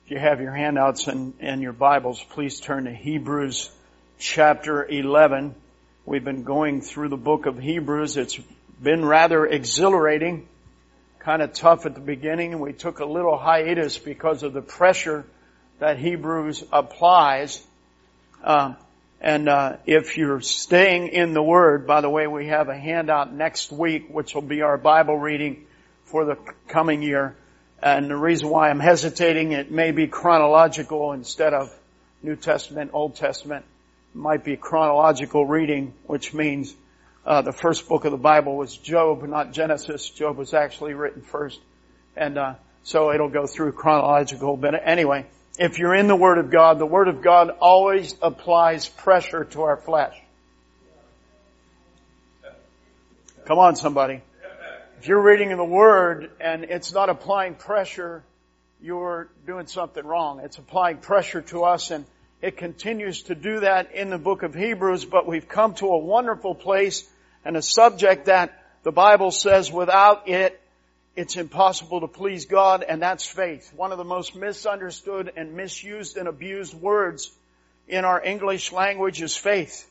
If you have your handouts and your Bibles, please turn to Hebrews chapter 11. We've been going through the book of Hebrews. It's been rather exhilarating, kind of tough at the beginning. We took a little hiatus because of the pressure that Hebrews applies. If you're staying in the Word, by the way, we have a handout next week, which will be our Bible reading for the coming year. And the reason why I'm hesitating, it may be chronological instead of New Testament, Old Testament. It might be chronological reading, which means the first book of the Bible was Job, not Genesis. Job was actually written first. And so it'll go through chronological. But anyway, if you're in the Word of God always applies pressure to our flesh. Come on, somebody. If you're reading in the Word and it's not applying pressure, you're doing something wrong. It's applying pressure to us, and it continues to do that in the book of Hebrews, but we've come to a wonderful place and a subject that the Bible says without it, it's impossible to please God, and that's faith. One of the most misunderstood and misused and abused words in our English language is faith.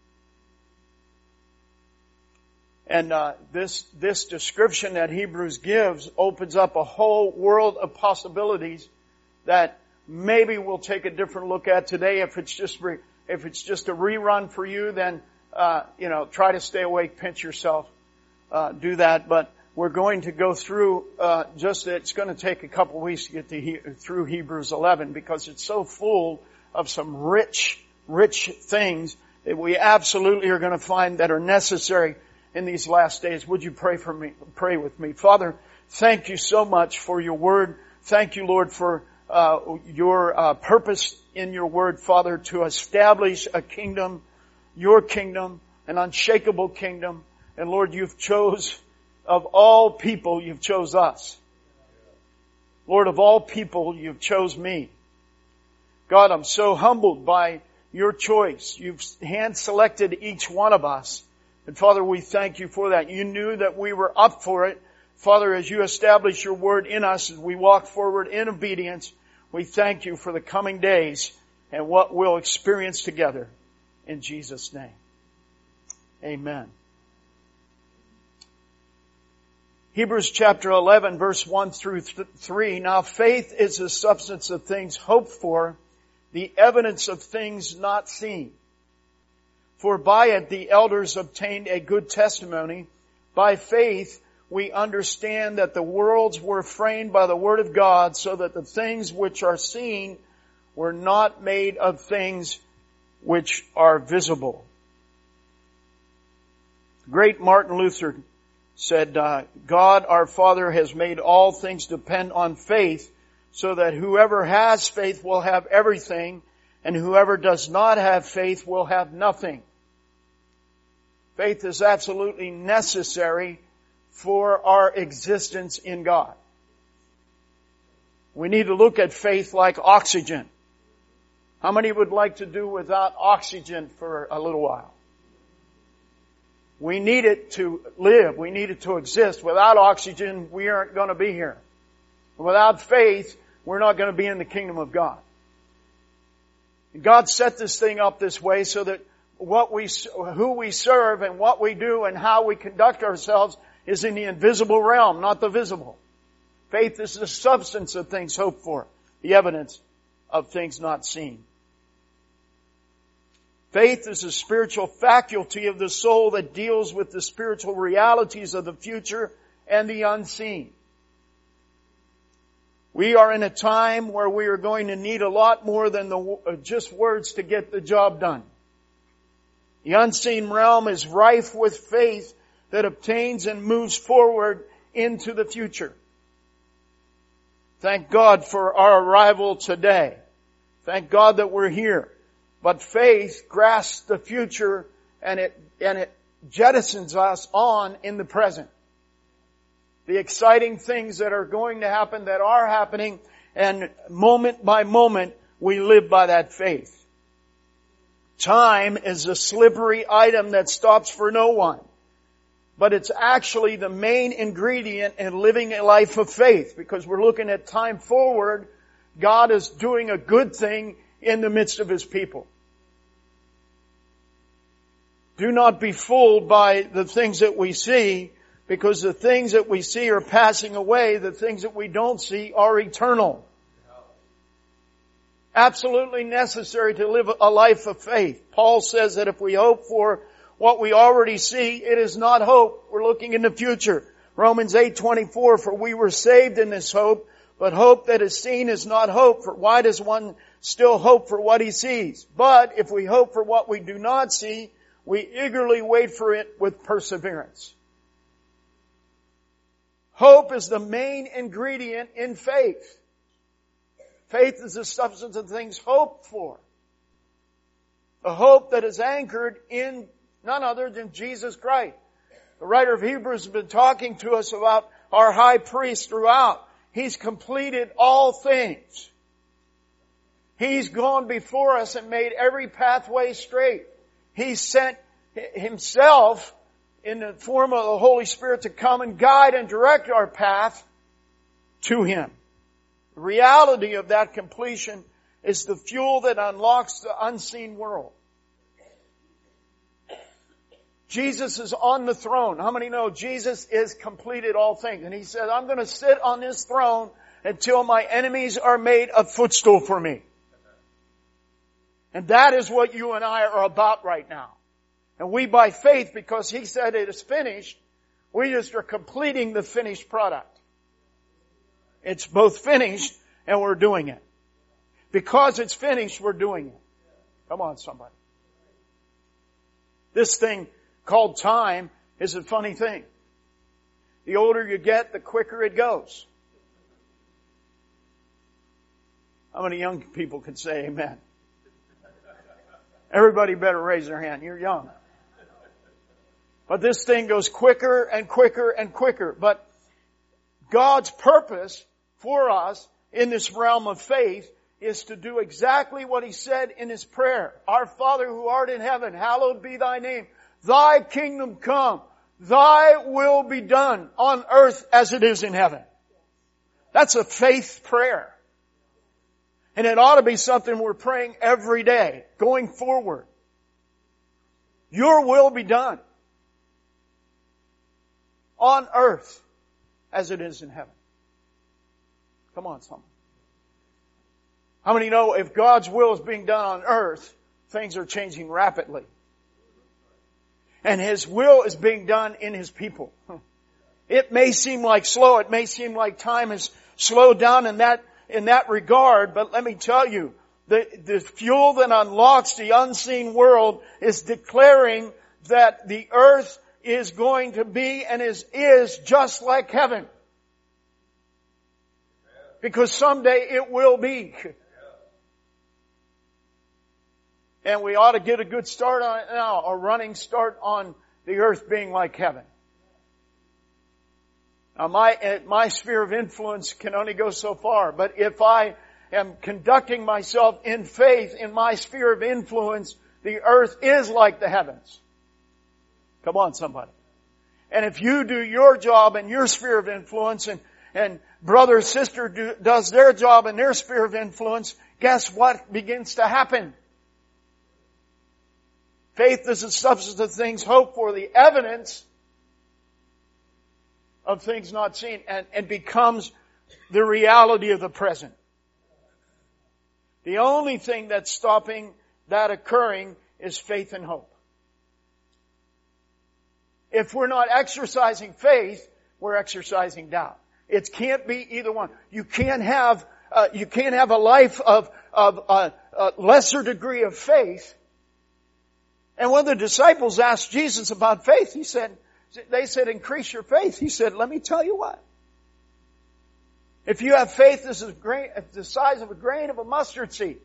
And this description that Hebrews gives opens up a whole world of possibilities that maybe we'll take a different look at today. If it's just a rerun for you, then try to stay awake, pinch yourself, do that. But we're going to go through it's going to take a couple of weeks to get through Hebrews 11 because it's so full of some rich things that we absolutely are going to find that are necessary in these last days. Would you pray for me? Pray with me. Father, thank you so much for your word. Thank you, Lord, for your purpose in your word, Father, to establish a kingdom, your kingdom, an unshakable kingdom. And Lord, of all people, you've chose us. Lord, of all people, you've chose me. God, I'm so humbled by your choice. You've hand-selected each one of us. And Father, we thank you for that. You knew that we were up for it. Father, as you establish your word in us, as we walk forward in obedience, we thank you for the coming days and what we'll experience together. In Jesus' name. Amen. Hebrews chapter 11, verse 1 through 3. Now faith is the substance of things hoped for, the evidence of things not seen. For by it the elders obtained a good testimony. By faith we understand that the worlds were framed by the word of God, so that the things which are seen were not made of things which are visible. Great Martin Luther said, God our Father has made all things depend on faith, so that whoever has faith will have everything, and whoever does not have faith will have nothing. Faith is absolutely necessary for our existence in God. We need to look at faith like oxygen. How many would like to do without oxygen for a little while? We need it to live. We need it to exist. Without oxygen, we aren't going to be here. Without faith, we're not going to be in the kingdom of God. And God set this thing up this way so that who we serve and what we do and how we conduct ourselves is in the invisible realm, not the visible. Faith is the substance of things hoped for, the evidence of things not seen. Faith is a spiritual faculty of the soul that deals with the spiritual realities of the future and the unseen. We are in a time where we are going to need a lot more than just words to get the job done. The unseen realm is rife with faith that obtains and moves forward into the future. Thank God for our arrival today. Thank God that we're here. But faith grasps the future and it jettisons us on in the present. The exciting things that are going to happen, that are happening, and moment by moment we live by that faith. Time is a slippery item that stops for no one. But it's actually the main ingredient in living a life of faith, because we're looking at time forward God is doing a good thing in the midst of His people. Do not be fooled by the things that we see, because the things that we see are passing away. The things that we don't see are eternal. Absolutely necessary to live a life of faith. Paul says that if we hope for what we already see, it is not hope. We're looking in the future. Romans 8:24, for we were saved in this hope, but hope that is seen is not hope. For why does one still hope for what he sees? But if we hope for what we do not see, we eagerly wait for it with perseverance. Hope is the main ingredient in faith. Faith is the substance of things hoped for. A hope that is anchored in none other than Jesus Christ. The writer of Hebrews has been talking to us about our high priest throughout. He's completed all things. He's gone before us and made every pathway straight. He sent Himself in the form of the Holy Spirit to come and guide and direct our path to Him. The reality of that completion is the fuel that unlocks the unseen world. Jesus is on the throne. How many know Jesus is completed all things? And He said, I'm going to sit on this throne until my enemies are made a footstool for me. And that is what you and I are about right now. And we by faith, because He said it is finished, we just are completing the finished product. It's both finished and we're doing it. Because it's finished, we're doing it. Come on, somebody. This thing called time is a funny thing. The older you get, the quicker it goes. How many young people can say amen? Everybody better raise their hand. You're young. But this thing goes quicker and quicker and quicker. But God's purpose for us in this realm of faith is to do exactly what He said in His prayer. Our Father who art in heaven, hallowed be Thy name. Thy kingdom come. Thy will be done on earth as it is in heaven. That's a faith prayer. And it ought to be something we're praying every day, going forward. Your will be done on earth as it is in heaven. Come on, someone. How many know if God's will is being done on earth, things are changing rapidly? And His will is being done in His people. It may seem like slow. It may seem like time has slowed down in that regard. But let me tell you, the fuel that unlocks the unseen world is declaring that the earth is going to be and is just like heaven. Because someday it will be. And we ought to get a good start on it now, a running start on the earth being like heaven. Now my sphere of influence can only go so far, but if I am conducting myself in faith in my sphere of influence, the earth is like the heavens. Come on, somebody. And if you do your job in your sphere of influence and brother or sister does their job in their sphere of influence, guess what begins to happen? Faith is the substance of things hoped for, the evidence of things not seen, and becomes the reality of the present. The only thing that's stopping that occurring is faith and hope. If we're not exercising faith, we're exercising doubt. It can't be either one. You can't have a life of a lesser degree of faith. And when the disciples asked Jesus about faith, they said, increase your faith. He said, let me tell you what. If you have faith this is the size of a grain of a mustard seed,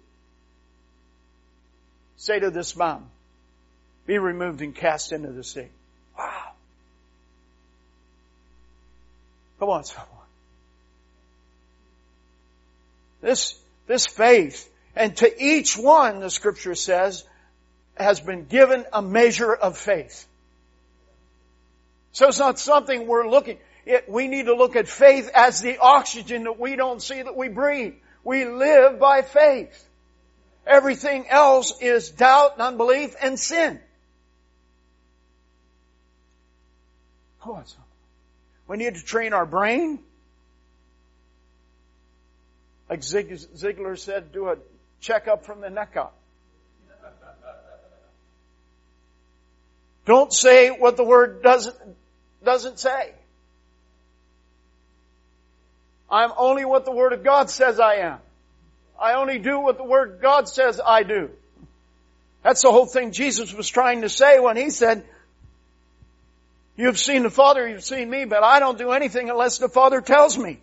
say to this mountain, be removed and cast into the sea. Wow. Come on, someone. This faith, and to each one, the Scripture says, has been given a measure of faith. So it's not something we're looking. We need to look at faith as the oxygen that we don't see that we breathe. We live by faith. Everything else is doubt and unbelief and sin. We need to train our brain. Like Zig Ziglar said, do a checkup from the neck up. Don't say what the Word doesn't say. I'm only what the Word of God says I am. I only do what the Word of God says I do. That's the whole thing Jesus was trying to say when He said, you've seen the Father, you've seen me, but I don't do anything unless the Father tells me.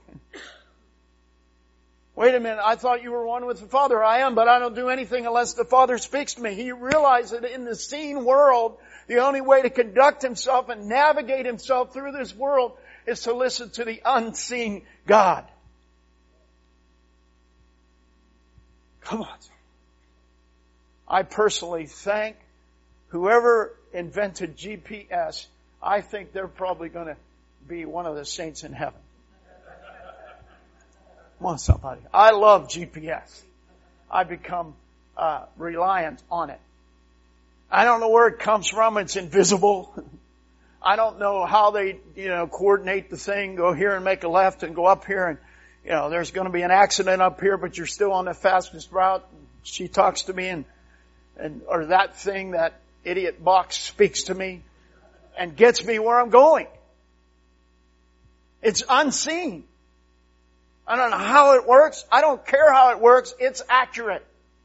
Wait a minute, I thought you were one with the Father. I am, but I don't do anything unless the Father speaks to me. He realized that in the seen world, the only way to conduct himself and navigate himself through this world is to listen to the unseen God. Come on. I personally thank whoever invented GPS. I think they're probably going to be one of the saints in heaven. Come on, somebody. I love GPS. I become reliant on it. I don't know where it comes from. It's invisible. I don't know how they, coordinate the thing, go here and make a left and go up here and, there's going to be an accident up here, but you're still on the fastest route. She talks to me or that thing, that idiot box speaks to me and gets me where I'm going. It's unseen. I don't know how it works. I don't care how it works. It's accurate.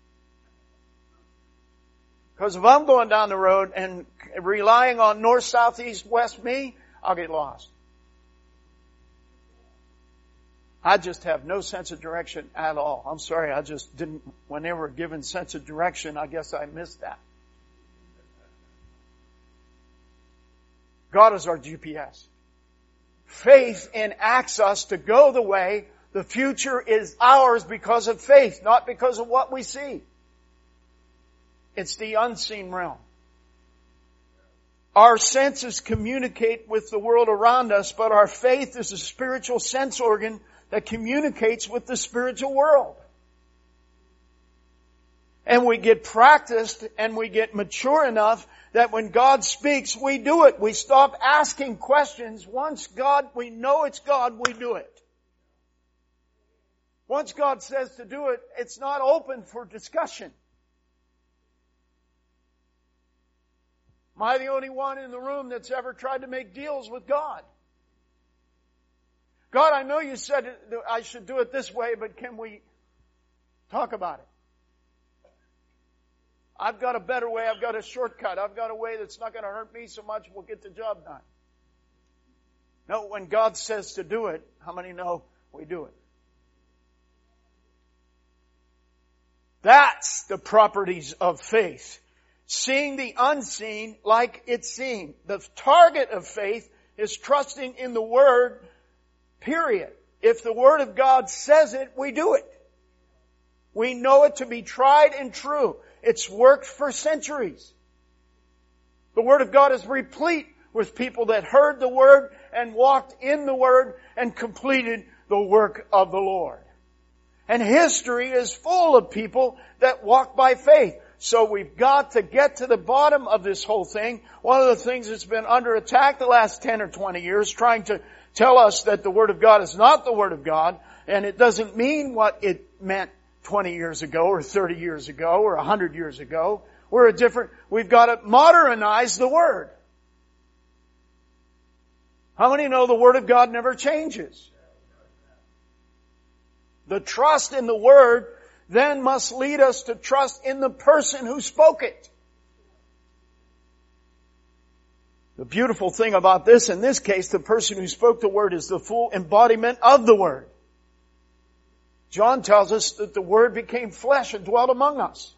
Because if I'm going down the road and relying on north, south, east, west me, I'll get lost. I just have no sense of direction at all. I'm sorry, I just didn't, when they were given sense of direction, I guess I missed that. God is our GPS. Faith enacts us to go the way. The future is ours because of faith, not because of what we see. It's the unseen realm. Our senses communicate with the world around us, but our faith is a spiritual sense organ that communicates with the spiritual world. And we get practiced and we get mature enough that when God speaks, we do it. We stop asking questions. Once we know it's God, we do it. Once God says to do it, it's not open for discussion. Am I the only one in the room that's ever tried to make deals with God? God, I know you said I should do it this way, but can we talk about it? I've got a better way. I've got a shortcut. I've got a way that's not going to hurt me so much. We'll get the job done. No, when God says to do it, how many know we do it? That's the properties of faith. Seeing the unseen like it's seen. The target of faith is trusting in the Word, period. If the Word of God says it, we do it. We know it to be tried and true. It's worked for centuries. The Word of God is replete with people that heard the Word and walked in the Word and completed the work of the Lord. And history is full of people that walk by faith. So we've got to get to the bottom of this whole thing. One of the things that's been under attack the last 10 or 20 years, trying to tell us that the Word of God is not the Word of God, and it doesn't mean what it meant 20 years ago or 30 years ago or 100 years ago. We've got to modernize the Word. How many know the Word of God never changes? The trust in the Word then must lead us to trust in the person who spoke it. The beautiful thing about this, in this case, the person who spoke the Word is the full embodiment of the Word. John tells us that the Word became flesh and dwelt among us.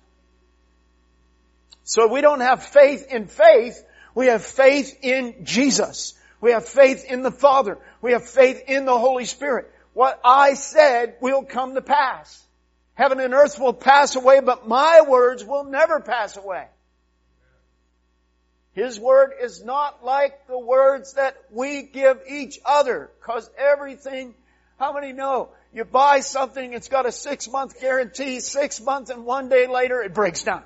So we don't have faith in faith, we have faith in Jesus. We have faith in the Father. We have faith in the Holy Spirit. What I said will come to pass. Heaven and earth will pass away, but my words will never pass away. His word is not like the words that we give each other, because everything How many know you buy something, it's got a 6-month guarantee, 6 months and 1 day later it breaks down?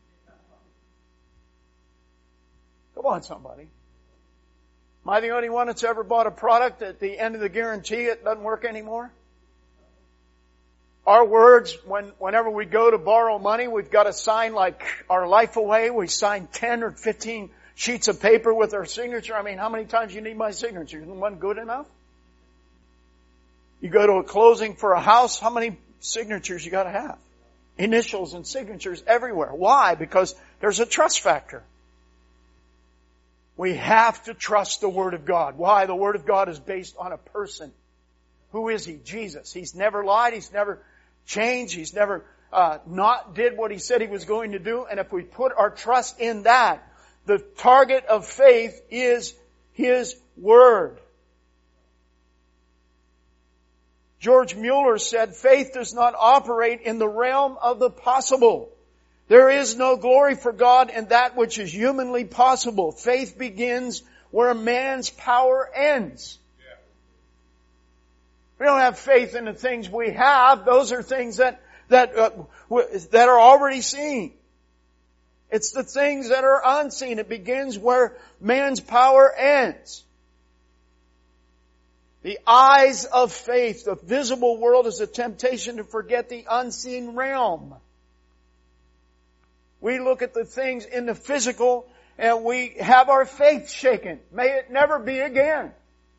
Come on, somebody. Am I the only one that's ever bought a product at the end of the guarantee it doesn't work anymore? Our words, whenever we go to borrow money, we've got to sign like our life away. We sign 10 or 15 sheets of paper with our signature. I mean, how many times do you need my signature? Isn't one good enough? You go to a closing for a house, how many signatures you got to have? Initials and signatures everywhere. Why? Because there's a trust factor. We have to trust the Word of God. Why? The Word of God is based on a person. Who is He? Jesus. He's never lied. He's never changed. He's never not did what He said He was going to do. And if we put our trust in that, the target of faith is His Word. George Mueller said, faith does not operate in the realm of the possible. There is no glory for God in that which is humanly possible. Faith begins where man's power ends. We don't have faith in the things we have. Those are things that are already seen. It's the things that are unseen. It begins where man's power ends. The eyes of faith, the visible world, is a temptation to forget the unseen realm. We look at the things in the physical and we have our faith shaken. May it never be again.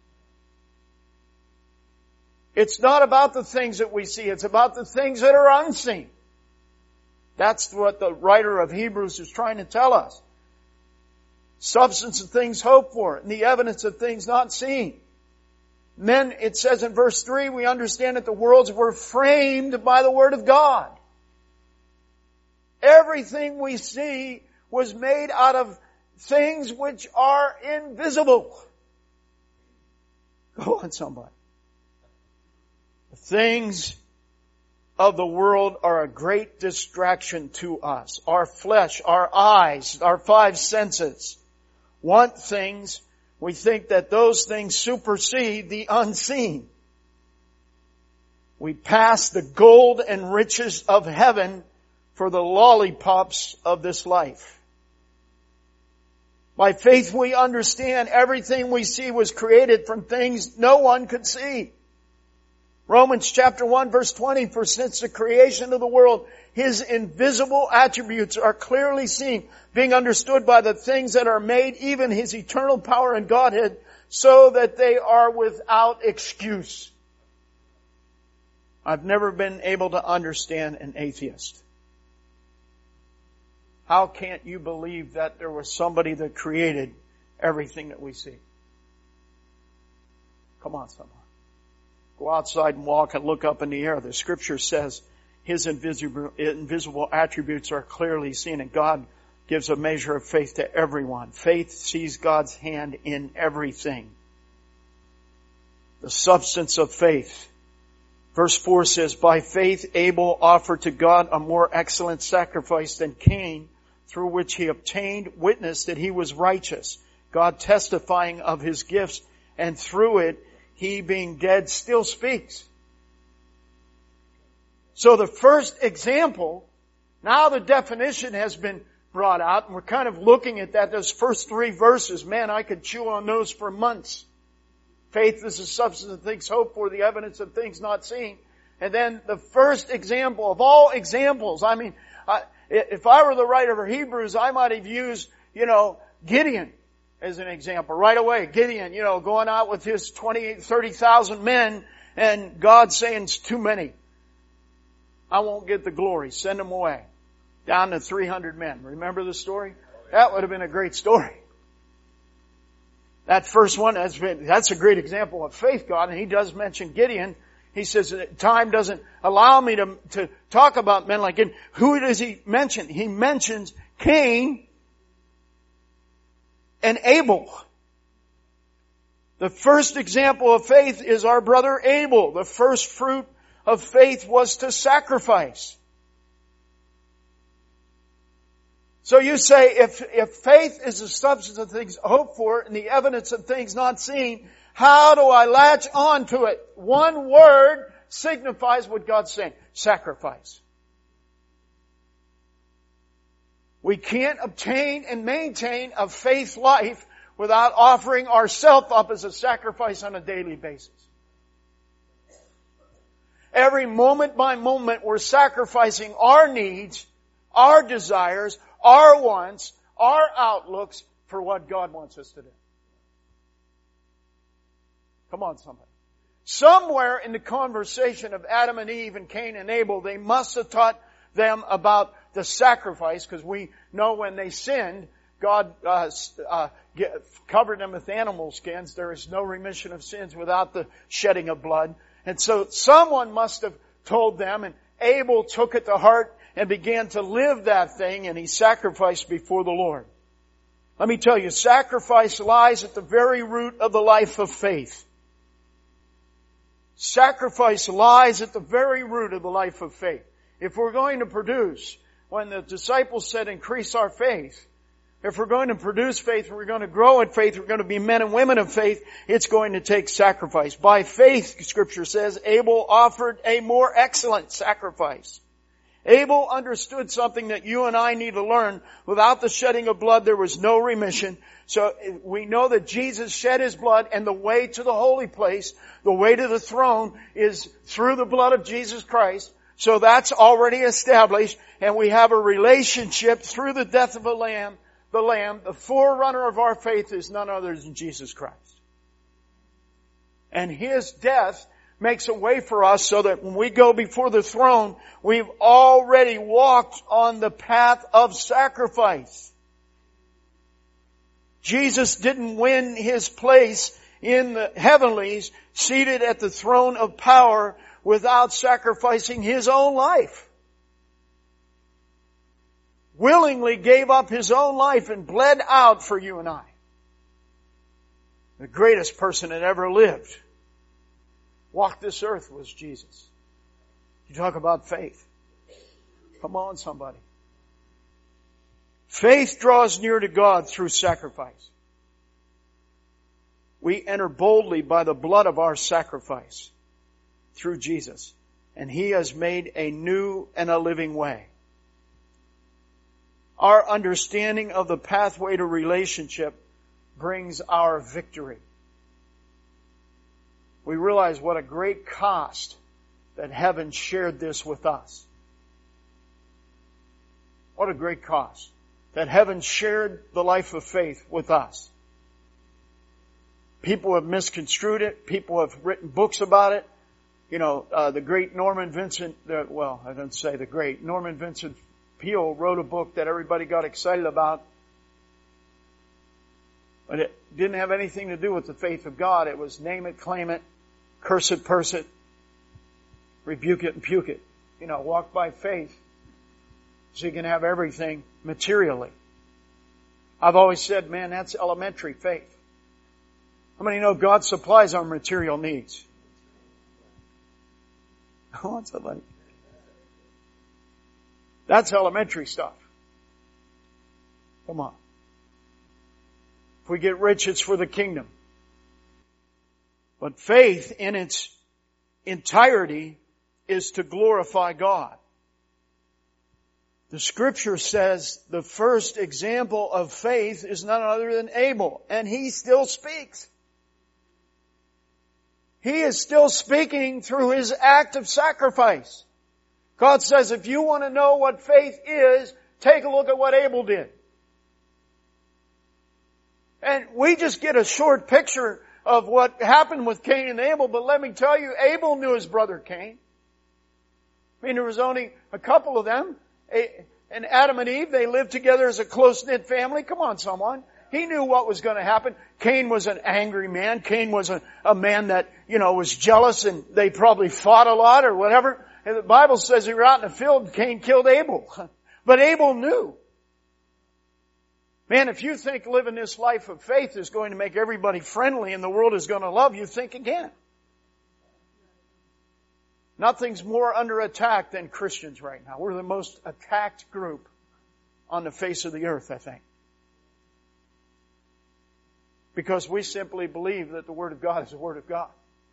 It's not about the things that we see. It's about the things that are unseen. That's what the writer of Hebrews is trying to tell us. Substance of things hoped for and the evidence of things not seen. And then it says in verse 3, we understand that the worlds were framed by the Word of God. Everything we see was made out of things which are invisible. Go on, somebody. The things of the world are a great distraction to us. Our flesh, our eyes, our 5 senses want things. We think that those things supersede the unseen. We pass the gold and riches of heaven for the lollipops of this life. By faith we understand everything we see was created from things no one could see. Romans chapter 1 verse 20, for since the creation of the world, His invisible attributes are clearly seen, being understood by the things that are made, even His eternal power and Godhead, so that they are without excuse. I've never been able to understand an atheist. How can't you believe that there was somebody that created everything that we see? Come on, someone. Go outside and walk and look up in the air. The Scripture says His invisible attributes are clearly seen, and God gives a measure of faith to everyone. Faith sees God's hand in everything. The substance of faith. Verse 4 says, by faith Abel offered to God a more excellent sacrifice than Cain, through which he obtained witness that he was righteous, God testifying of his gifts, and through it he being dead still speaks. So the first example, now the definition has been brought out, and we're kind of looking at that, those first 3 verses. Man, I could chew on those for months. Faith is the substance of things hoped for, the evidence of things not seen. And then the first example of all examples, I mean, if I were the writer of Hebrews, I might have used, Gideon as an example right away. Gideon, going out with his 30,000 men and God saying it's too many. I won't get the glory. Send them away. Down to 300 men. Remember the story? That would have been a great story. That first one, that's a great example of faith, God, and He does mention Gideon. He says, time doesn't allow me to talk about men like Gideon. Who does He mention? He mentions Cain and Abel. The first example of faith is our brother Abel. The first fruit of faith was to sacrifice. So you say, if faith is the substance of things hoped for and the evidence of things not seen, How do I latch on to it? One word signifies what God's saying. Sacrifice. We can't obtain and maintain a faith life without offering ourselves up as a sacrifice on a daily basis. Every moment by moment we're sacrificing our needs, our desires, our wants, our outlooks for what God wants us to do. Come on, somebody. Somewhere in the conversation of Adam and Eve and Cain and Abel, they must have taught them about the sacrifice, because we know when they sinned, God covered them with animal skins. There is no remission of sins without the shedding of blood. And so someone must have told them, and Abel took it to heart and began to live that thing, and he sacrificed before the Lord. Let me tell you, sacrifice lies at the very root of the life of faith. Sacrifice lies at the very root of the life of faith. If we're going to produce, when the disciples said increase our faith, if we're going to produce faith, we're going to grow in faith, we're going to be men and women of faith, it's going to take sacrifice. By faith, Scripture says, Abel offered a more excellent sacrifice. Abel understood something that you and I need to learn. Without the shedding of blood, there was no remission. So we know that Jesus shed His blood, and the way to the holy place, the way to the throne, is through the blood of Jesus Christ. So that's already established, and we have a relationship through the death of the Lamb. The forerunner of our faith is none other than Jesus Christ. And His death makes a way for us so that when we go before the throne, we've already walked on the path of sacrifice. Jesus didn't win His place in the heavenlies, seated at the throne of power, without sacrificing His own life. Willingly gave up His own life and bled out for you and I. The greatest person that ever lived, walked this earth, was Jesus. You talk about faith. Come on, somebody. Faith draws near to God through sacrifice. We enter boldly by the blood of our sacrifice through Jesus. And He has made a new and a living way. Our understanding of the pathway to relationship brings our victory. We realize what a great cost that heaven shared this with us. What a great cost that heaven shared the life of faith with us. People have misconstrued it. People have written books about it. You know, the great Norman Vincent Peale wrote a book that everybody got excited about. But it didn't have anything to do with the faith of God. It was name it, claim it, curse it, purse it, rebuke it and puke it. You know, walk by faith so you can have everything materially. I've always said, man, that's elementary faith. How many know God supplies our material needs? I want somebody. That's elementary stuff. Come on. If we get rich, it's for the kingdom. But faith in its entirety is to glorify God. The Scripture says the first example of faith is none other than Abel, and he still speaks. He is still speaking through his act of sacrifice. God says, if you want to know what faith is, take a look at what Abel did. And we just get a short picture of what happened with Cain and Abel, but let me tell you, Abel knew his brother Cain. I mean, there was only a couple of them. And Adam and Eve, they lived together as a close-knit family. Come on, someone. He knew what was going to happen. Cain was an angry man. Cain was a man that, was jealous, and they probably fought a lot or whatever. And the Bible says he was out in the field, Cain killed Abel. But Abel knew. Man, if you think living this life of faith is going to make everybody friendly and the world is going to love you, think again. Nothing's more under attack than Christians right now. We're the most attacked group on the face of the earth, I think. Because we simply believe that the Word of God is the Word of God.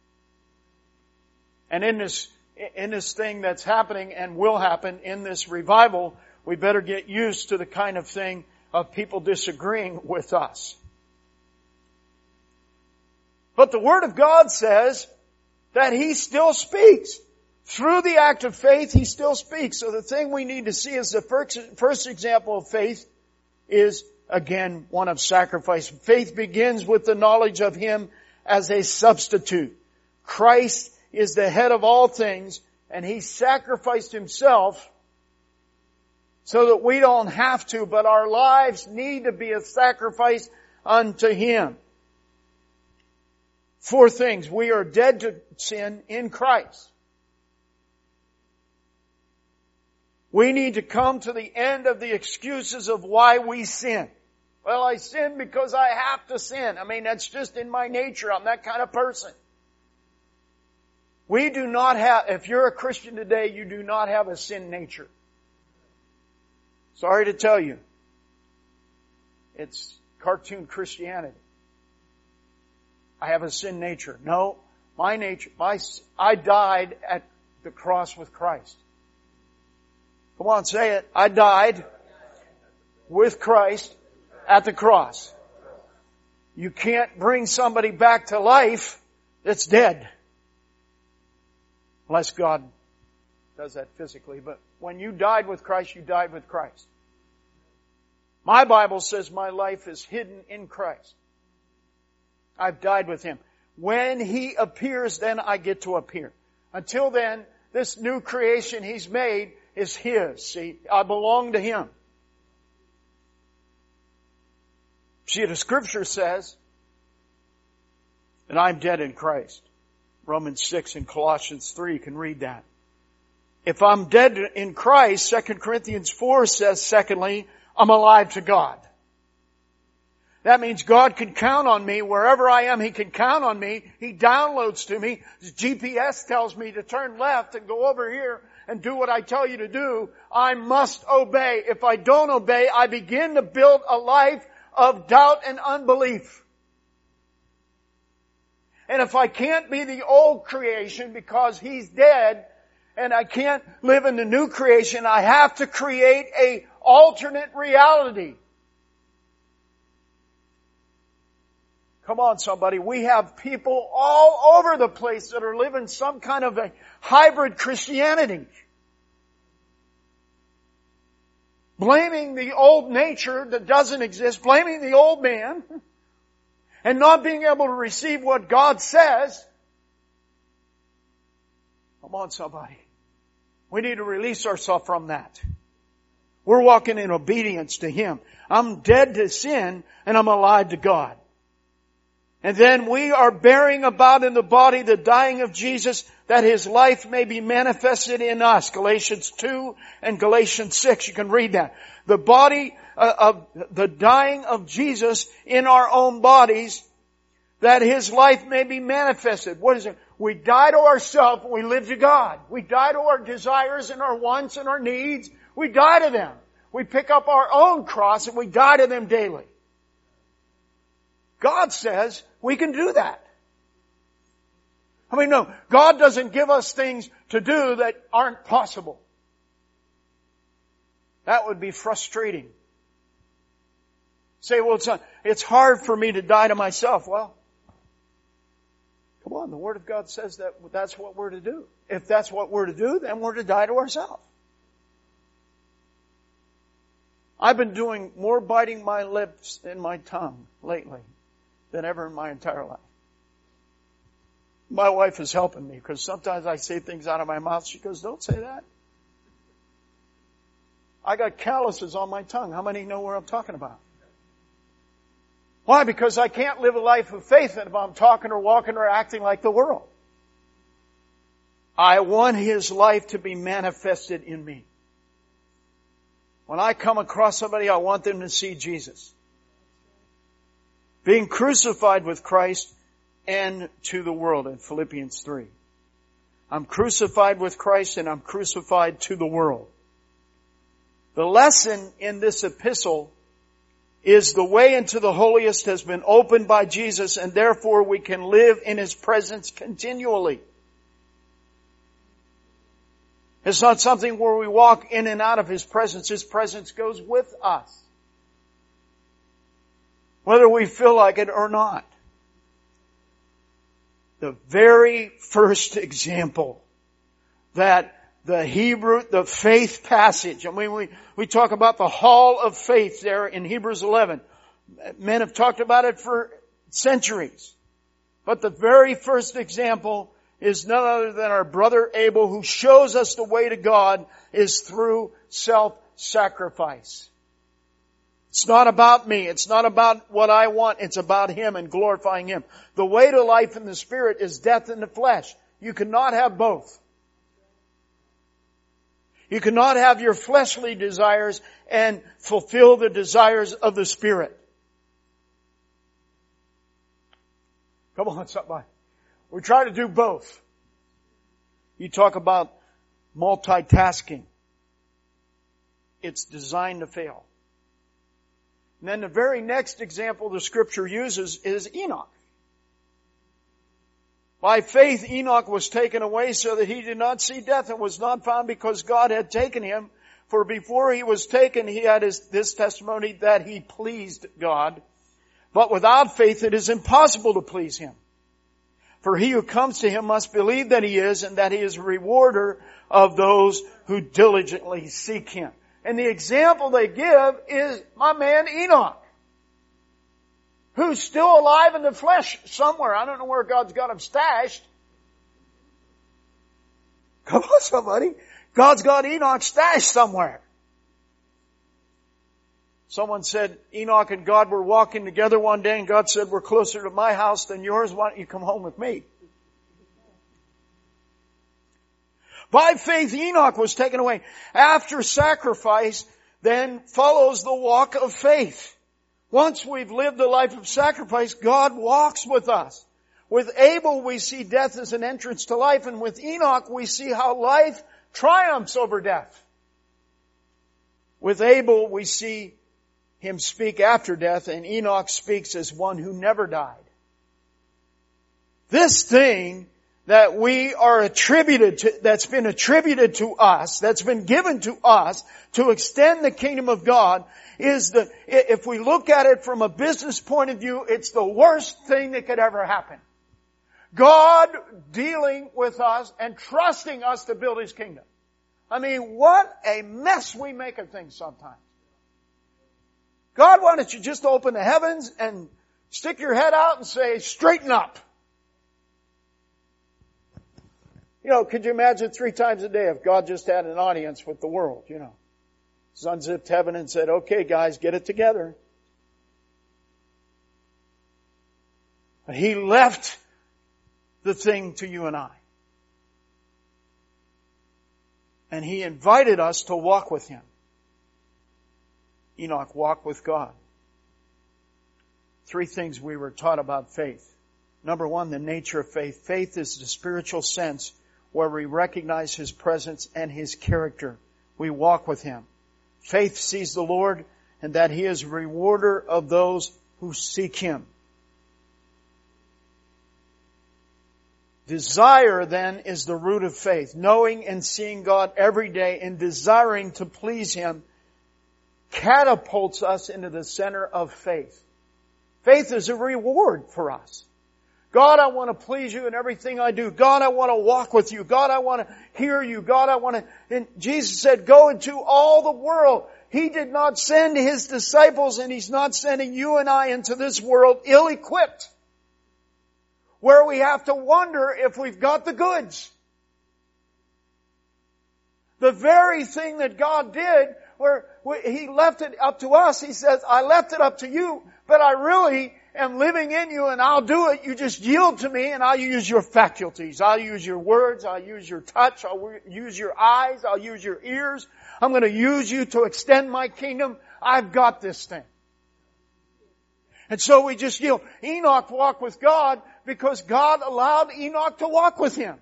And in this thing that's happening and will happen in this revival, we better get used to the kind of thing of people disagreeing with us. But the Word of God says that He still speaks. Through the act of faith, He still speaks. So the thing we need to see is the first example of faith is, again, one of sacrifice. Faith begins with the knowledge of Him as a substitute. Christ is the head of all things, and He sacrificed Himself so that we don't have to, but our lives need to be a sacrifice unto Him. 4 things. We are dead to sin in Christ. We need to come to the end of the excuses of why we sin. Well, I sin because I have to sin. I mean, that's just in my nature. I'm that kind of person. We do not have, if you're a Christian today, you do not have a sin nature. Sorry to tell you. It's cartoon Christianity. I have a sin nature. No, my nature, I died at the cross with Christ. Come on, say it. I died with Christ at the cross. You can't bring somebody back to life that's dead. Unless God does that physically. But when you died with Christ, you died with Christ. My Bible says my life is hidden in Christ. I've died with Him. When He appears, then I get to appear. Until then, this new creation He's made is His. See, I belong to Him. See, the Scripture says that I'm dead in Christ. Romans 6 and Colossians 3, you can read that. If I'm dead in Christ, 2 Corinthians 4 says, secondly, I'm alive to God. That means God can count on me. Wherever I am, He can count on me. He downloads to me. His GPS tells me to turn left and go over here and do what I tell you to do. I must obey. If I don't obey, I begin to build a life of doubt and unbelief. And if I can't be the old creation because He's dead, and I can't live in the new creation, I have to create an alternate reality. Come on, somebody. We have people all over the place that are living some kind of a hybrid Christianity. Blaming the old nature that doesn't exist, blaming the old man, and not being able to receive what God says. Come on, somebody. We need to release ourselves from that. We're walking in obedience to Him. I'm dead to sin and I'm alive to God. And then we are bearing about in the body the dying of Jesus, that His life may be manifested in us. Galatians 2 and Galatians 6. You can read that. The body of the dying of Jesus in our own bodies, that His life may be manifested. What is it? We die to ourselves and we live to God. We die to our desires and our wants and our needs. We die to them. We pick up our own cross and we die to them daily. God says we can do that. I mean, no, God doesn't give us things to do that aren't possible. That would be frustrating. Say, well, it's hard for me to die to myself. Well, come on, the Word of God says that that's what we're to do. If that's what we're to do, then we're to die to ourselves. I've been doing more biting my lips and my tongue lately than ever in my entire life. My wife is helping me because sometimes I say things out of my mouth. She goes, don't say that. I got calluses on my tongue. How many know what I'm talking about? Why? Because I can't live a life of faith if I'm talking or walking or acting like the world. I want His life to be manifested in me. When I come across somebody, I want them to see Jesus. Being crucified with Christ and to the world in Philippians 3. I'm crucified with Christ and I'm crucified to the world. The lesson in this epistle is the way into the holiest has been opened by Jesus, and therefore we can live in His presence continually. It's not something where we walk in and out of His presence. His presence goes with us, whether we feel like it or not. The very first example that the faith passage, I mean, we talk about the hall of faith there in Hebrews 11. Men have talked about it for centuries. But the very first example is none other than our brother Abel, who shows us the way to God is through self-sacrifice. It's not about me. It's not about what I want. It's about Him and glorifying Him. The way to life in the Spirit is death in the flesh. You cannot have both. You cannot have your fleshly desires and fulfill the desires of the Spirit. Come on, somebody. We try to do both. You talk about multitasking. It's designed to fail. And then the very next example the Scripture uses is Enoch. By faith, Enoch was taken away so that he did not see death and was not found because God had taken him. For before he was taken, he had this testimony that he pleased God. But without faith, it is impossible to please Him. For he who comes to Him must believe that He is, and that He is a rewarder of those who diligently seek Him. And the example they give is my man Enoch, who's still alive in the flesh somewhere. I don't know where God's got him stashed. Come on, somebody. God's got Enoch stashed somewhere. Someone said Enoch and God were walking together one day, and God said, we're closer to my house than yours. Why don't you come home with me? By faith, Enoch was taken away. After sacrifice, then follows the walk of faith. Once we've lived a life of sacrifice, God walks with us. With Abel, we see death as an entrance to life, and with Enoch, we see how life triumphs over death. With Abel, we see him speak after death, and Enoch speaks as one who never died. This thing that we are attributed to, that's been attributed to us, that's been given to us to extend the kingdom of God, is if we look at it from a business point of view, it's the worst thing that could ever happen. God dealing with us and trusting us to build His kingdom. I mean, what a mess we make of things sometimes. God, why don't you just open the heavens and stick your head out and say, straighten up. You know, could you imagine 3 times a day if God just had an audience with the world, you know? Unzipped heaven and said, okay guys, get it together. But He left the thing to you and I. And He invited us to walk with Him. Enoch walked with God. 3 things we were taught about faith. Number 1, the nature of faith. Faith is the spiritual sense where we recognize His presence and His character. We walk with Him. Faith sees the Lord and that He is a rewarder of those who seek Him. Desire, then, is the root of faith. Knowing and seeing God every day and desiring to please Him catapults us into the center of faith. Faith is a reward for us. God, I want to please You in everything I do. God, I want to walk with You. God, I want to hear You. God, I want to... And Jesus said, go into all the world. He did not send His disciples, and He's not sending you and I into this world ill-equipped, where we have to wonder if we've got the goods. The very thing that God did, where He left it up to us, He says, I left it up to you, but I really am living in you and I'll do it. You just yield to me and I'll use your faculties. I'll use your words. I'll use your touch. I'll use your eyes. I'll use your ears. I'm going to use you to extend my kingdom. I've got this thing. And so we just yield. Enoch walked with God because God allowed Enoch to walk with Him.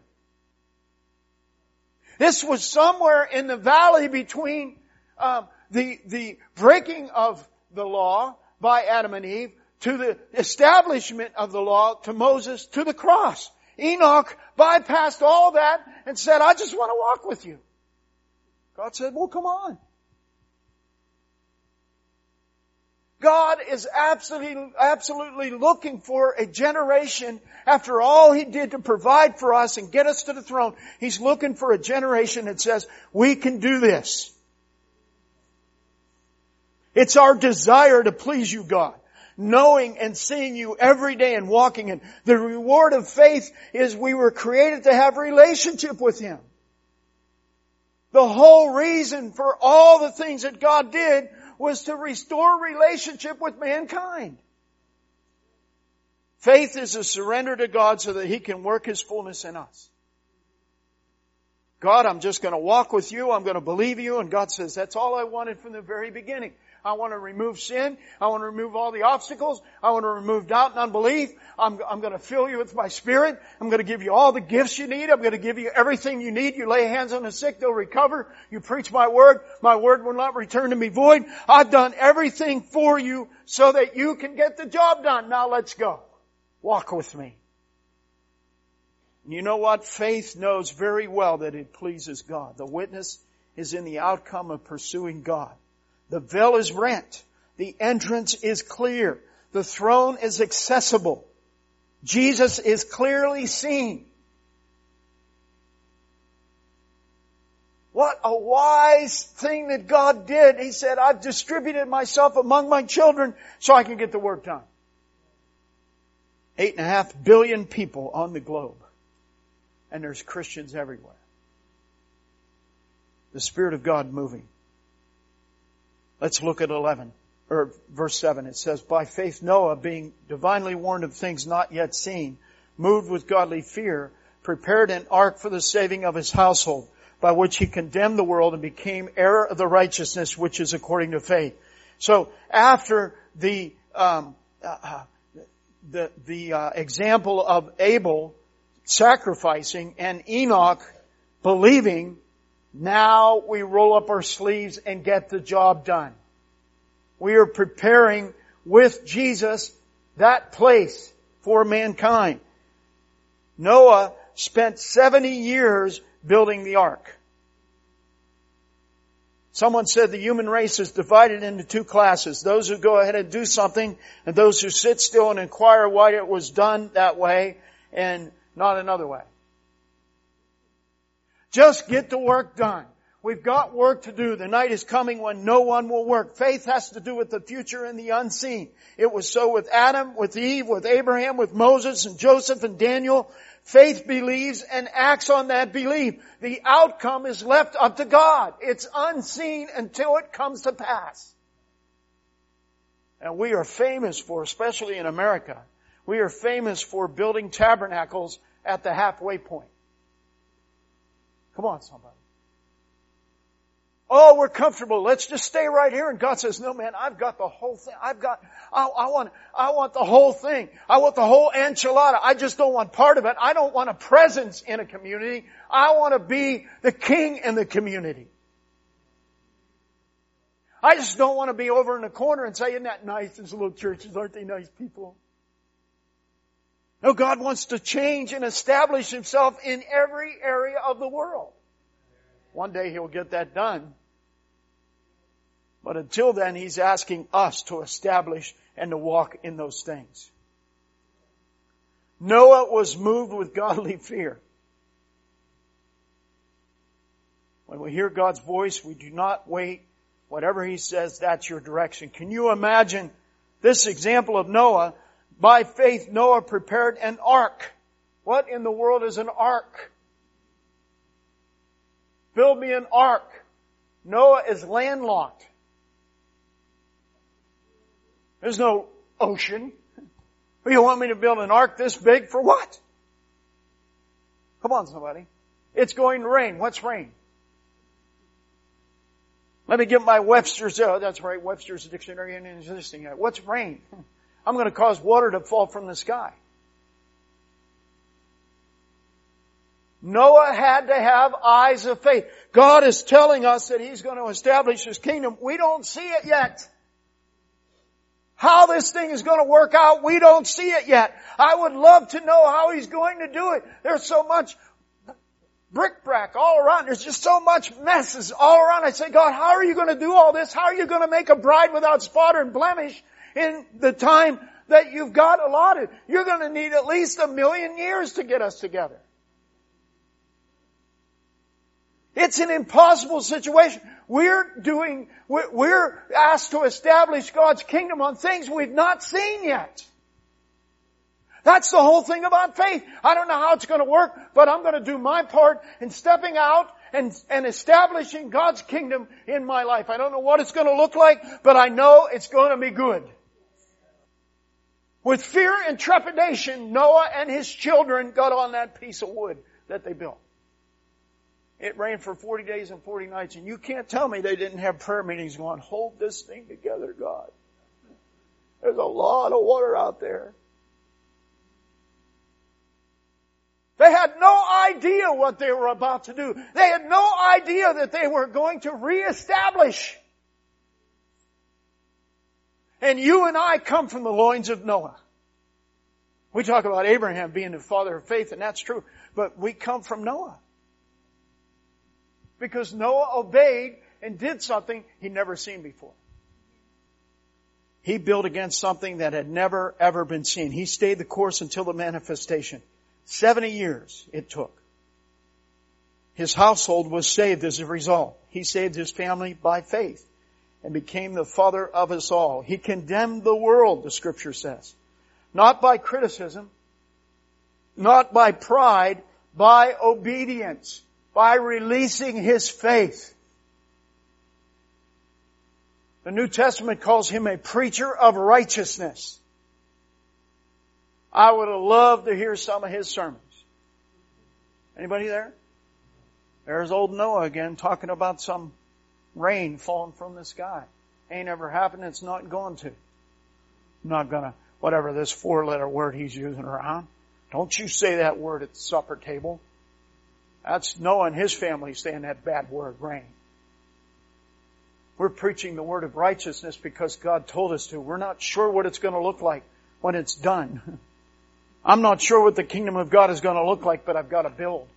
This was somewhere in the valley between the breaking of the law, by Adam and Eve, to the establishment of the law, to Moses, to the cross. Enoch bypassed all that and said, I just want to walk with you. God said, well, come on. God is absolutely looking for a generation, after all He did to provide for us and get us to the throne, He's looking for a generation that says, we can do this. It's our desire to please you, God. Knowing and seeing you every day and walking in. The reward of faith is we were created to have relationship with Him. The whole reason for all the things that God did was to restore relationship with mankind. Faith is a surrender to God so that He can work His fullness in us. God, I'm just going to walk with you. I'm going to believe you. And God says, that's all I wanted from the very beginning. I want to remove sin. I want to remove all the obstacles. I want to remove doubt and unbelief. I'm going to fill you with my Spirit. I'm going to give you all the gifts you need. I'm going to give you everything you need. You lay hands on the sick, they'll recover. You preach my word. My word will not return to me void. I've done everything for you so that you can get the job done. Now let's go. Walk with me. And you know what? Faith knows very well that it pleases God. The witness is in the outcome of pursuing God. The veil is rent. The entrance is clear. The throne is accessible. Jesus is clearly seen. What a wise thing that God did. He said, I've distributed myself among my children so I can get the work done. 8.5 billion people on the globe. And there's Christians everywhere. The Spirit of God moving. Let's look at verse 7. It says, by faith Noah, being divinely warned of things not yet seen, moved with godly fear, prepared an ark for the saving of his household, by which he condemned the world and became heir of the righteousness which is according to faith. So after the example of Abel sacrificing and Enoch believing, now we roll up our sleeves and get the job done. We are preparing with Jesus that place for mankind. Noah spent 70 years building the ark. Someone said the human race is divided into two classes. Those who go ahead and do something, and those who sit still and inquire why it was done that way and not another way. Just get the work done. We've got work to do. The night is coming when no one will work. Faith has to do with the future and the unseen. It was so with Adam, with Eve, with Abraham, with Moses and Joseph and Daniel. Faith believes and acts on that belief. The outcome is left up to God. It's unseen until it comes to pass. And we are famous for, especially in America, we are famous for building tabernacles at the halfway point. Come on, somebody. Oh, we're comfortable. Let's just stay right here. And God says, no, man, I've got the whole thing. I want the whole thing. I want the whole enchilada. I just don't want part of it. I don't want a presence in a community. I want to be the king in the community. I just don't want to be over in the corner and say, isn't that nice? These little churches, aren't they nice people? No, God wants to change and establish Himself in every area of the world. One day He'll get that done. But until then, He's asking us to establish and to walk in those things. Noah was moved with godly fear. When we hear God's voice, we do not wait. Whatever He says, that's your direction. Can you imagine this example of Noah? By faith, Noah prepared an ark. What in the world is an ark? Build me an ark. Noah is landlocked. There's no ocean. You want me to build an ark this big for what? Come on, somebody. It's going to rain. What's rain? Let me get my Webster's. Oh, that's right. Webster's dictionary ain't existing yet. What's rain? I'm going to cause water to fall from the sky. Noah had to have eyes of faith. God is telling us that He's going to establish His kingdom. We don't see it yet. How this thing is going to work out, we don't see it yet. I would love to know how He's going to do it. There's so much bric-a-brac all around. There's just so much messes all around. I say, God, how are you going to do all this? How are you going to make a bride without spot or blemish in the time that you've got allotted? You're going to need at least 1,000,000 years to get us together. It's an impossible situation. We're asked to establish God's kingdom on things we've not seen yet. That's the whole thing about faith. I don't know how it's going to work, but I'm going to do my part in stepping out and establishing God's kingdom in my life. I don't know what it's going to look like, but I know it's going to be good. With fear and trepidation, Noah and his children got on that piece of wood that they built. It rained for 40 days and 40 nights, and you can't tell me they didn't have prayer meetings going, hold this thing together, God. There's a lot of water out there. They had no idea what they were about to do. They had no idea that they were going to reestablish. And you and I come from the loins of Noah. We talk about Abraham being the father of faith, and that's true. But we come from Noah. Because Noah obeyed and did something he'd never seen before. He built against something that had never, ever been seen. He stayed the course until the manifestation. 70 years it took. His household was saved as a result. He saved his family by faith and became the father of us all. He condemned the world, the Scripture says. Not by criticism, not by pride, by obedience, by releasing his faith. The New Testament calls him a preacher of righteousness. I would have loved to hear some of his sermons. Anybody there? There's old Noah again talking about some rain falling from the sky. Ain't ever happened. It's not going to. I'm not going to, whatever this 4-letter word he's using around. Don't you say that word at the supper table. That's Noah and his family saying that bad word, rain. We're preaching the word of righteousness because God told us to. We're not sure what it's going to look like when it's done. I'm not sure what the kingdom of God is going to look like, but I've got to build.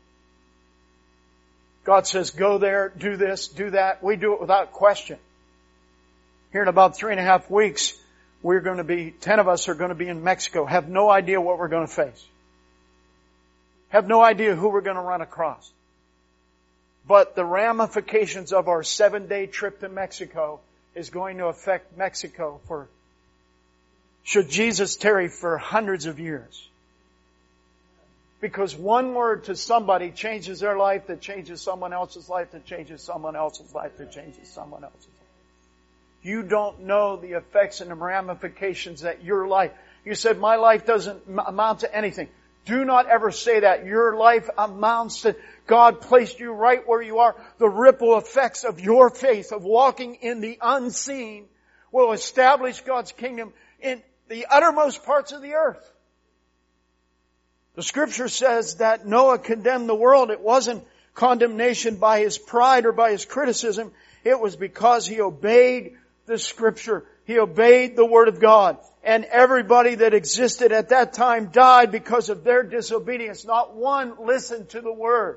God says, go there, do this, do that. We do it without question. Here in about 3.5 weeks, 10 of us are going to be in Mexico. Have no idea what we're going to face. Have no idea who we're going to run across. But the ramifications of our 7-day trip to Mexico is going to affect Mexico should Jesus tarry for hundreds of years. Because one word to somebody changes their life, that changes someone else's life, that changes someone else's life, that changes someone else's life. You don't know the effects and the ramifications that your life. You said, my life doesn't amount to anything. Do not ever say that. Your life amounts to, God placed you right where you are. The ripple effects of your faith, of walking in the unseen, will establish God's kingdom in the uttermost parts of the earth. The Scripture says that Noah condemned the world. It wasn't condemnation by his pride or by his criticism. It was because he obeyed the Scripture. He obeyed the Word of God. And everybody that existed at that time died because of their disobedience. Not one listened to the Word.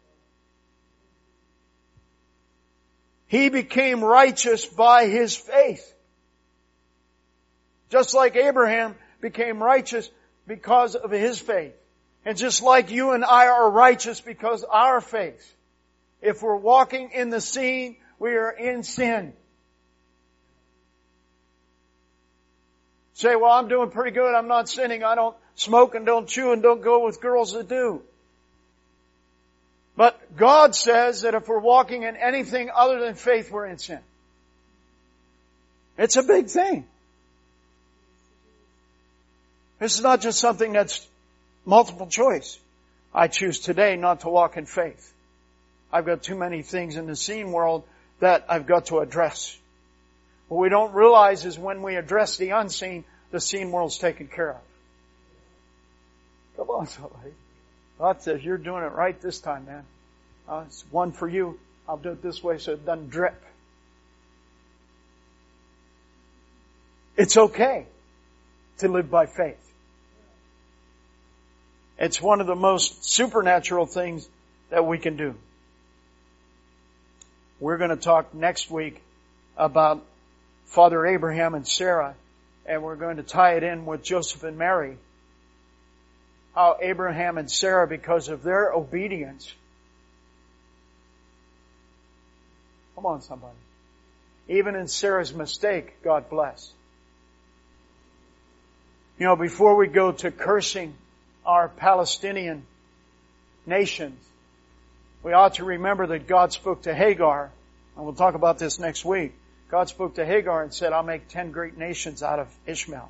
He became righteous by his faith. Just like Abraham became righteous because of his faith. And just like you and I are righteous because of our faith. If we're walking in the sin, we are in sin. Say, well, I'm doing pretty good. I'm not sinning. I don't smoke and don't chew and don't go with girls that do. But God says that if we're walking in anything other than faith, we're in sin. It's a big thing. This is not just something that's multiple choice. I choose today not to walk in faith. I've got too many things in the seen world that I've got to address. What we don't realize is when we address the unseen, the seen world's taken care of. Come on, somebody. God says, you're doing it right this time, man. It's one for you. I'll do it this way so it doesn't drip. It's okay to live by faith. It's one of the most supernatural things that we can do. We're going to talk next week about Father Abraham and Sarah, and we're going to tie it in with Joseph and Mary. How Abraham and Sarah, because of their obedience, come on somebody, even in Sarah's mistake, God bless. You know, before we go to cursing our Palestinian nations, we ought to remember that God spoke to Hagar, and we'll talk about this next week. God spoke to Hagar and said, I'll make 10 great nations out of Ishmael.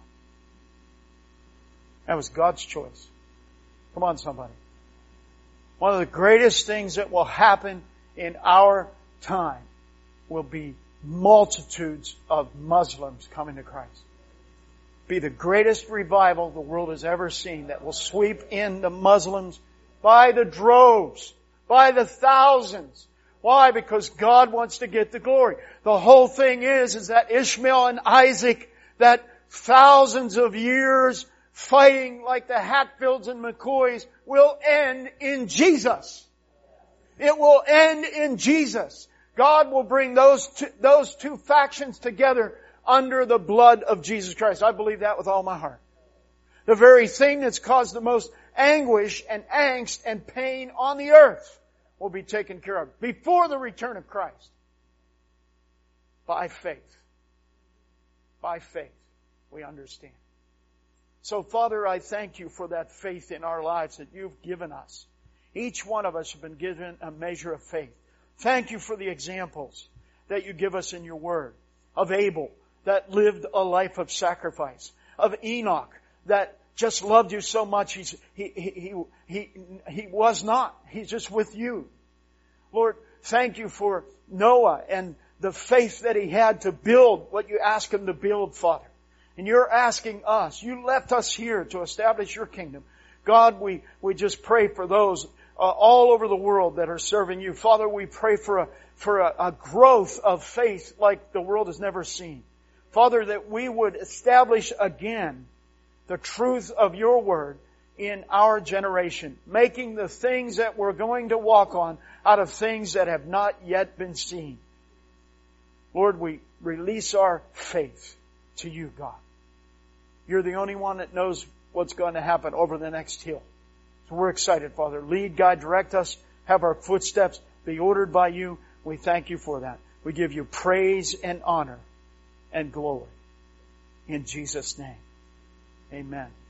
That was God's choice. Come on, somebody. One of the greatest things that will happen in our time will be multitudes of Muslims coming to Christ. Be the greatest revival the world has ever seen that will sweep in the Muslims by the droves, by the thousands. Why? Because God wants to get the glory. The whole thing is that Ishmael and Isaac, that thousands of years fighting like the Hatfields and McCoys, will end in Jesus. It will end in Jesus. God will bring those two factions together under the blood of Jesus Christ. I believe that with all my heart. The very thing that's caused the most anguish and angst and pain on the earth will be taken care of before the return of Christ. By faith. By faith. We understand. So, Father, I thank You for that faith in our lives that You've given us. Each one of us have been given a measure of faith. Thank You for the examples that You give us in Your Word. Of Abel, that lived a life of sacrifice. Of Enoch, that just loved You so much, he was not. He's just with You. Lord, thank You for Noah and the faith that he had to build what You asked him to build, Father. And You're asking us. You left us here to establish Your kingdom. God, we just pray for those all over the world that are serving You. Father, we pray for a growth of faith like the world has never seen. Father, that we would establish again the truth of Your Word in our generation, making the things that we're going to walk on out of things that have not yet been seen. Lord, we release our faith to You, God. You're the only one that knows what's going to happen over the next hill. So we're excited, Father. Lead, guide, direct us. Have our footsteps be ordered by You. We thank You for that. We give You praise and honor and glory. In Jesus' name, amen.